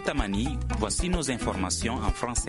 Tamani, voici nos informations en français.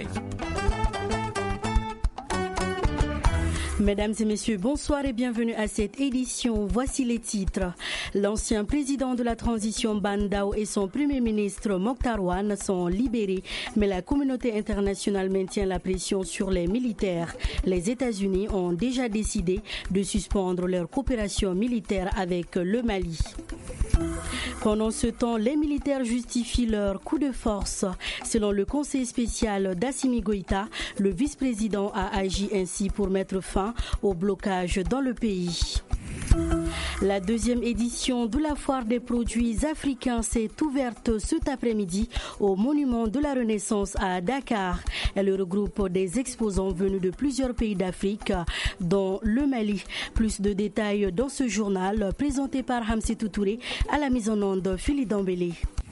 Mesdames et messieurs, bonsoir et bienvenue à cette édition. Voici les titres. L'ancien président de la transition Ban Dao et son premier ministre Mokhtar Wane sont libérés, mais la communauté internationale maintient la pression sur les militaires. Les États-Unis ont déjà décidé de suspendre leur coopération militaire avec le Mali. Pendant ce temps, les militaires justifient leur coup de force. Selon le conseil spécial d'Assimi Goïta, le vice-président a agi ainsi pour mettre fin au blocage dans le pays. La deuxième édition de la foire des produits africains s'est ouverte cet après-midi au monument de la Renaissance à Dakar. Elle regroupe des exposants venus de plusieurs pays d'Afrique, dont le Mali. Plus de détails dans ce journal présenté par Hamsetou Touré à la mise en onde Philippe Dambélé.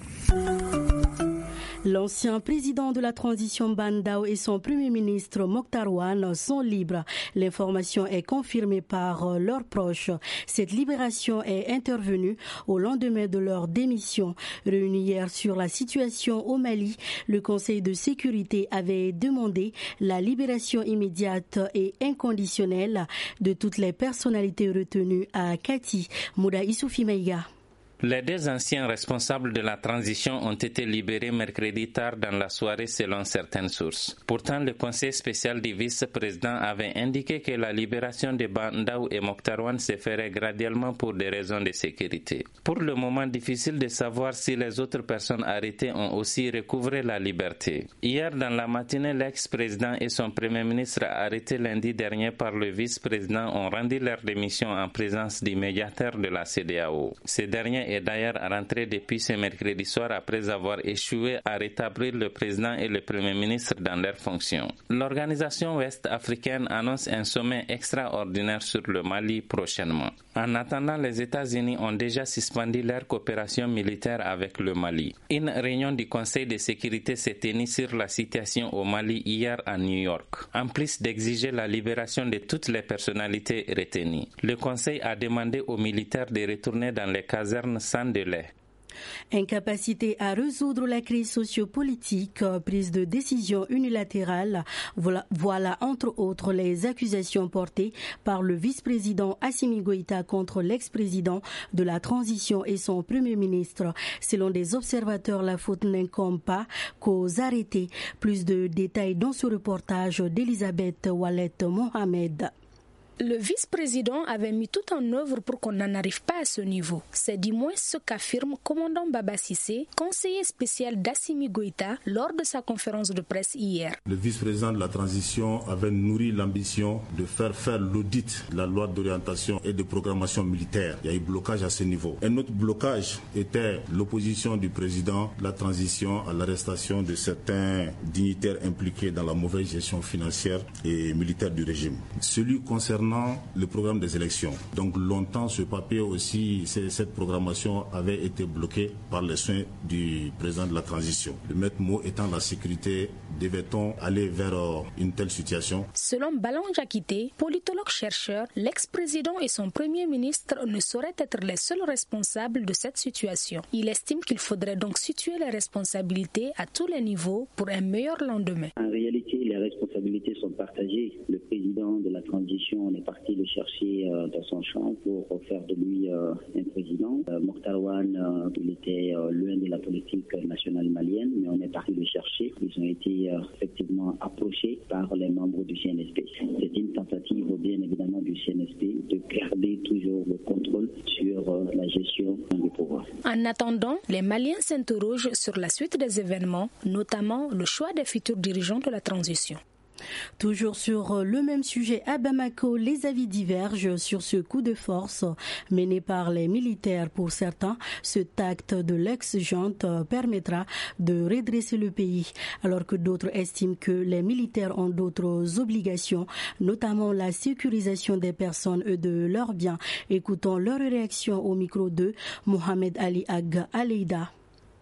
L'ancien président de la transition Ban Dao et son premier ministre Mokhtar Wane sont libres. L'information est confirmée par leurs proches. Cette libération est intervenue au lendemain de leur démission. Réuni hier sur la situation au Mali, le Conseil de sécurité avait demandé la libération immédiate et inconditionnelle de toutes les personnalités retenues à Kati. Mouda Issoufi Maïga. Les deux anciens responsables de la transition ont été libérés mercredi tard dans la soirée selon certaines sources. Pourtant, le conseil spécial du vice-président avait indiqué que la libération de Ban Dao et Mokhtar Wane se ferait graduellement pour des raisons de sécurité. Pour le moment, difficile de savoir si les autres personnes arrêtées ont aussi recouvré la liberté. Hier, dans la matinée, l'ex-président et son premier ministre arrêtés lundi dernier par le vice-président ont rendu leur démission en présence du médiateur de la CEDEAO. Ce dernier est d'ailleurs rentré depuis ce mercredi soir après avoir échoué à rétablir le président et le premier ministre dans leurs fonctions. L'organisation ouest-africaine annonce un sommet extraordinaire sur le Mali prochainement. En attendant, les États-Unis ont déjà suspendu leur coopération militaire avec le Mali. Une réunion du Conseil de sécurité s'est tenue sur la situation au Mali hier à New York. En plus d'exiger la libération de toutes les personnalités retenues, le Conseil a demandé aux militaires de retourner dans les casernes sans délai. Incapacité à résoudre la crise sociopolitique, prise de décision unilatérale, voilà entre autres les accusations portées par le vice-président Assimi Goïta contre l'ex-président de la transition et son premier ministre. Selon des observateurs, la faute n'incombe pas qu'aux arrêtés. Plus de détails dans ce reportage d'Elisabeth Wallet Mohamed. Le vice-président avait mis tout en œuvre pour qu'on n'en arrive pas à ce niveau. C'est du moins ce qu'affirme commandant Baba Cissé, conseiller spécial d'Assimi Goïta, lors de sa conférence de presse hier. Le vice-président de la transition avait nourri l'ambition de faire l'audit de la loi d'orientation et de programmation militaire. Il y a eu blocage à ce niveau. Un autre blocage était l'opposition du président de la transition à l'arrestation de certains dignitaires impliqués dans la mauvaise gestion financière et militaire du régime. Celui concernant le programme des élections. Donc longtemps, ce papier aussi, cette programmation avait été bloquée par les soins du président de la transition. Le maître mot étant la sécurité, devait-on aller vers une telle situation? Selon Balan Jakité, politologue-chercheur, l'ex-président et son premier ministre ne sauraient être les seuls responsables de cette situation. Il estime qu'il faudrait donc situer les responsabilités à tous les niveaux pour un meilleur lendemain. En réalité, les responsabilités sont partagées. Le président de la transition est parti le chercher dans son champ pour faire de lui un président. Mokhtar Wane, il était loin de la politique nationale malienne, mais on est parti le chercher. Ils ont été effectivement approchés par les membres du CNSP. C'est une tentative bien évidemment du CNSP de garder toujours le contrôle sur la gestion du pouvoir. En attendant, les Maliens s'interrogent sur la suite des événements, notamment le choix des futurs dirigeants de la transition. Toujours sur le même sujet, à Bamako, les avis divergent sur ce coup de force mené par les militaires. Pour certains, cet acte de l'ex-junte permettra de redresser le pays, alors que d'autres estiment que les militaires ont d'autres obligations, notamment la sécurisation des personnes et de leurs biens. Écoutons leur réaction au micro de Mohamed Ali Ag Aleida.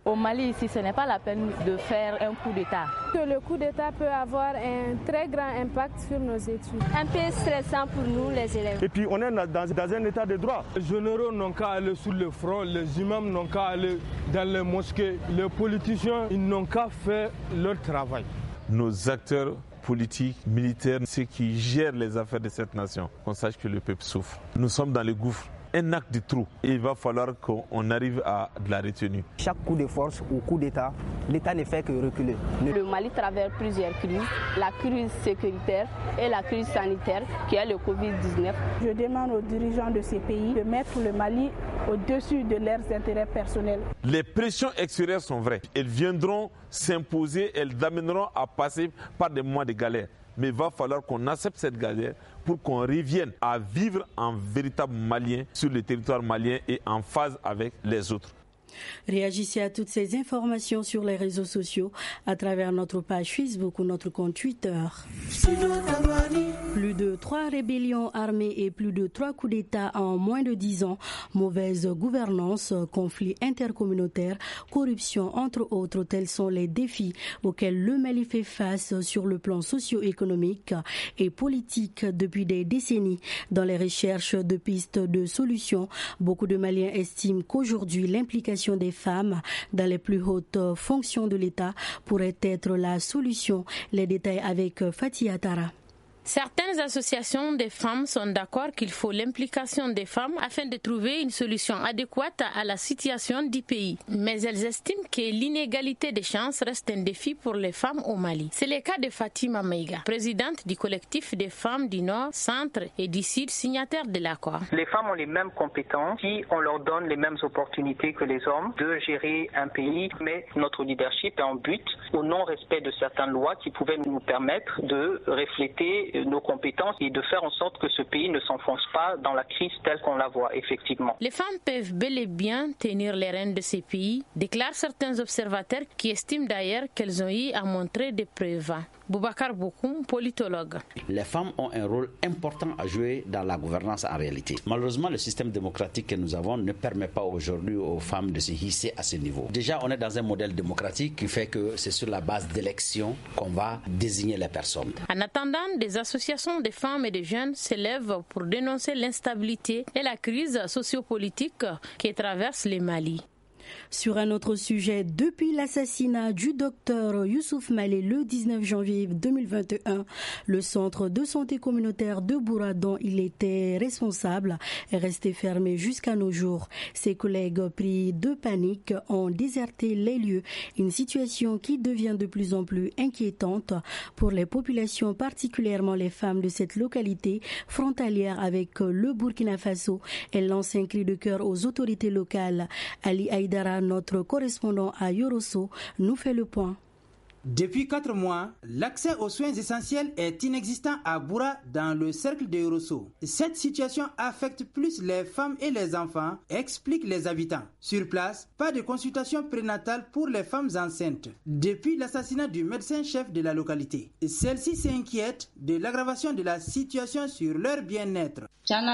Au Mali, ici, ce n'est pas la peine de faire un coup d'État. Le coup d'État peut avoir un très grand impact sur nos études. Un peu stressant pour nous, les élèves. Et puis, on est dans un état de droit. Les généraux n'ont qu'à aller sur le front, les imams n'ont qu'à aller dans les mosquées, les politiciens, ils n'ont qu'à faire leur travail. Nos acteurs politiques, militaires, ceux qui gèrent les affaires de cette nation, qu'on sache que le peuple souffre. Nous sommes dans le gouffre. Un acte de trop. Il va falloir qu'on arrive à de la retenue. Chaque coup de force ou coup d'État, l'État ne fait que reculer. Le Mali traverse plusieurs crises, la crise sécuritaire et la crise sanitaire qui est le Covid-19. Je demande aux dirigeants de ces pays de mettre le Mali au-dessus de leurs intérêts personnels. Les pressions extérieures sont vraies. Elles viendront s'imposer, elles amèneront à passer par des mois de galère. Mais il va falloir qu'on accepte cette galère pour qu'on revienne à vivre en véritable Malien sur le territoire malien et en phase avec les autres. Réagissez à toutes ces informations sur les réseaux sociaux à travers notre page Facebook ou notre compte Twitter. Plus de 3 rébellions armées et plus de 3 coups d'État en moins de 10 ans, mauvaise gouvernance, conflits intercommunautaires, corruption entre autres, tels sont les défis auxquels le Mali fait face sur le plan socio-économique et politique depuis des décennies. Dans les recherches de pistes de solutions, beaucoup de Maliens estiment qu'aujourd'hui l'implication des femmes dans les plus hautes fonctions de l'État pourrait être la solution. Les détails avec Fatih Atara. Certaines associations des femmes sont d'accord qu'il faut l'implication des femmes afin de trouver une solution adéquate à la situation du pays. Mais elles estiment que l'inégalité des chances reste un défi pour les femmes au Mali. C'est le cas de Fatima Meiga, présidente du collectif des femmes du Nord, Centre et du Sud, signataire de l'accord. Les femmes ont les mêmes compétences si on leur donne les mêmes opportunités que les hommes de gérer un pays, mais notre leadership est en but au non-respect de certaines lois qui pouvaient nous permettre de refléter nos compétences et de faire en sorte que ce pays ne s'enfonce pas dans la crise telle qu'on la voit effectivement. Les femmes peuvent bel et bien tenir les rênes de ces pays, déclarent certains observateurs qui estiment d'ailleurs qu'elles ont eu à montrer des preuves. Boubacar Bokoum, politologue. Les femmes ont un rôle important à jouer dans la gouvernance en réalité. Malheureusement, le système démocratique que nous avons ne permet pas aujourd'hui aux femmes de se hisser à ce niveau. Déjà, on est dans un modèle démocratique qui fait que c'est sur la base d'élections qu'on va désigner les personnes. En attendant, des associations de femmes et de jeunes s'élèvent pour dénoncer l'instabilité et la crise sociopolitique qui traverse le Mali. Sur un autre sujet, depuis l'assassinat du docteur Youssouf Malé le 19 janvier 2021, le centre de santé communautaire de Boura, dont il était responsable, est resté fermé jusqu'à nos jours. Ses collègues pris de panique ont déserté les lieux, une situation qui devient de plus en plus inquiétante pour les populations, particulièrement les femmes de cette localité frontalière avec le Burkina Faso. Elle lance un cri de cœur aux autorités locales. Ali Aïdara, notre correspondant à Yorosso, nous fait le point. Depuis 4 mois, l'accès aux soins essentiels est inexistant à Boura dans le cercle de Yorosso. Cette situation affecte plus les femmes et les enfants, expliquent les habitants. Sur place, pas de consultation prénatale pour les femmes enceintes depuis l'assassinat du médecin-chef de la localité. Celles-ci s'inquiètent de l'aggravation de la situation sur leur bien-être.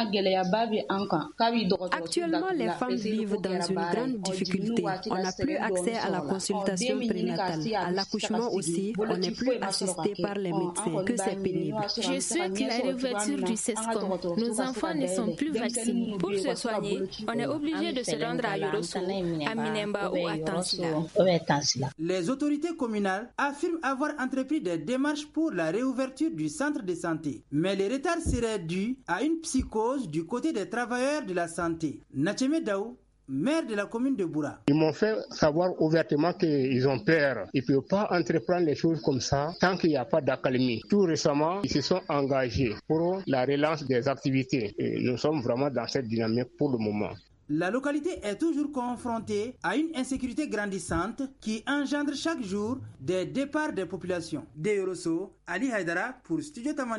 Actuellement, les femmes vivent dans une grande difficulté. On n'a plus accès à la consultation prénatale. À l'accouchement aussi, on n'est plus assisté par les médecins, que c'est pénible. Je souhaite la réouverture du CESCOM. Nos enfants ne sont plus vaccinés. Pour se soigner, on est obligé de se rendre à Yorosso, à Minemba ou à Tansila. Les autorités communales affirment avoir entrepris des démarches pour la réouverture du centre de santé. Mais les retards seraient dus à une psychose du côté des travailleurs de la santé. Natcheme Daou, maire de la commune de Boura. Ils m'ont fait savoir ouvertement qu'ils ont peur. Ils ne peuvent pas entreprendre les choses comme ça tant qu'il n'y a pas d'accalmie. Tout récemment, ils se sont engagés pour la relance des activités. Et nous sommes vraiment dans cette dynamique pour le moment. La localité est toujours confrontée à une insécurité grandissante qui engendre chaque jour des départs des populations. De Yorosso, Ali Haïdara pour Studio Tamani.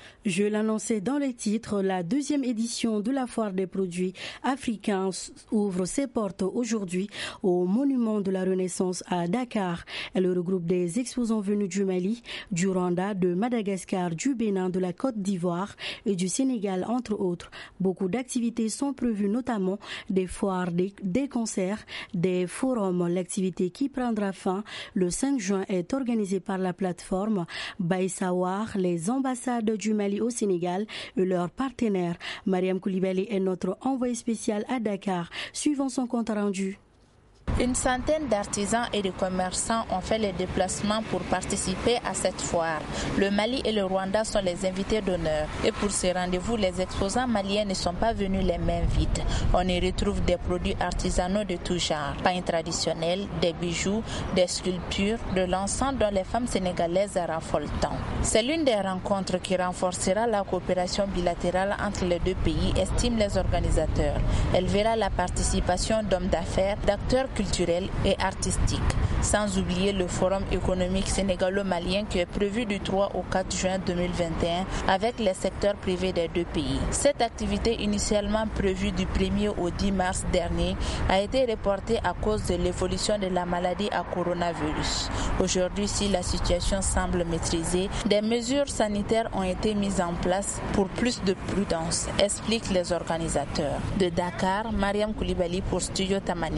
Je l'annonçais dans les titres, la deuxième édition de la foire des produits africains ouvre ses portes aujourd'hui au Monument de la Renaissance à Dakar. Elle regroupe des exposants venus du Mali, du Rwanda, de Madagascar, du Bénin, de la Côte d'Ivoire et du Sénégal, entre autres. Beaucoup d'activités sont prévues, notamment des foires, des concerts, des forums. L'activité qui prendra fin le 5 juin est organisée par la plateforme Baïsawar, les ambassades du Mali au Sénégal et leurs partenaires. Mariam Koulibaly est notre envoyée spéciale à Dakar. Suivant son compte rendu. Une centaine d'artisans et de commerçants ont fait les déplacements pour participer à cette foire. Le Mali et le Rwanda sont les invités d'honneur. Et pour ces rendez-vous, les exposants maliens ne sont pas venus les mains vides. On y retrouve des produits artisanaux de tout genre, pains traditionnels, des bijoux, des sculptures, de l'encens dont les femmes sénégalaises raffolent tant. C'est l'une des rencontres qui renforcera la coopération bilatérale entre les deux pays, estiment les organisateurs. Elle verra la participation d'hommes d'affaires, d'acteurs culturel et artistique. Sans oublier le forum économique sénégalo-malien qui est prévu du 3 au 4 juin 2021 avec les secteurs privés des deux pays. Cette activité initialement prévue du 1er au 10 mars dernier a été reportée à cause de l'évolution de la maladie à coronavirus. Aujourd'hui, si la situation semble maîtrisée, des mesures sanitaires ont été mises en place pour plus de prudence, expliquent les organisateurs. De Dakar, Mariam Koulibaly pour Studio Tamani.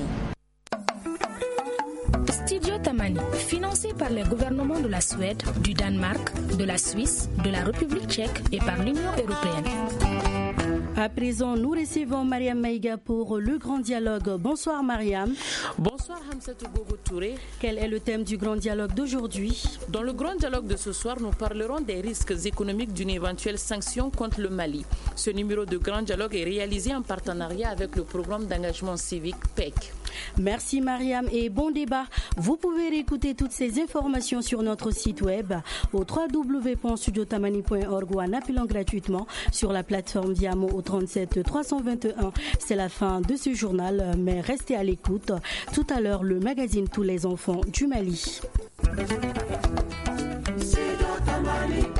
Studio Tamani, financé par les gouvernements de la Suède, du Danemark, de la Suisse, de la République tchèque et par l'Union européenne. À présent, nous recevons Mariam Maïga pour le Grand Dialogue. Bonsoir Mariam. Bonsoir Hamsatou Gogo Touré. Quel est le thème du Grand Dialogue d'aujourd'hui? Dans le Grand Dialogue de ce soir, nous parlerons des risques économiques d'une éventuelle sanction contre le Mali. Ce numéro de Grand Dialogue est réalisé en partenariat avec le programme d'engagement civique PEC. Merci Mariam et bon débat. Vous pouvez réécouter toutes ces informations sur notre site web au www.studiotamani.org ou en appelant gratuitement sur la plateforme Diamo au 37 321. C'est la fin de ce journal, mais restez à l'écoute. Tout à l'heure, le magazine Tous les enfants du Mali.